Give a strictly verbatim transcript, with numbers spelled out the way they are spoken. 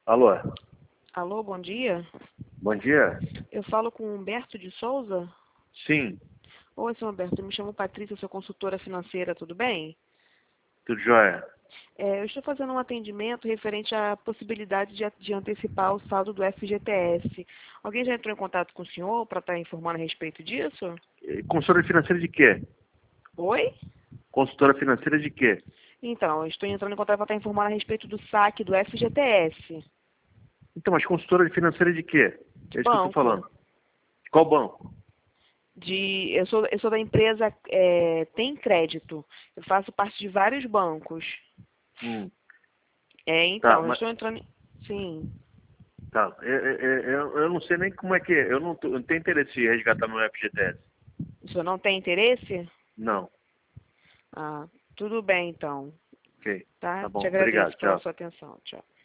Alô, Alô, bom dia. bom dia. Eu falo com o Humberto de Souza? Sim, Oi, seu Humberto, eu me chamo Patrícia, sou consultora financeira, tudo bem? tudo jóia. É, eu estou fazendo um atendimento referente à possibilidade de, de antecipar o saldo do F G T S. Alguém já entrou em contato com o senhor para estar informando a respeito disso? Eh, Consultora financeira de quê? Oi? Consultora financeira de quê? Então, eu estou entrando em contato para estar informando a respeito do saque do F G T S, Então, mas consultora financeira de quê? de É isso que eu estou banco. falando. De qual banco? De, eu, sou, eu sou da empresa é, Tem Crédito. Eu faço parte de vários bancos. Hum, É, tá, então, eu mas estou entrando. em- Sim. tá. Eu, eu, eu, eu não sei nem como é que é. Eu não, tô- eu não tenho interesse em resgatar meu F G T S. O senhor não tem interesse? Não. Ah, tudo bem então, Ok. Tá tá? Te bom. Obrigado. agradeço pela Tchau. sua atenção. Tchau.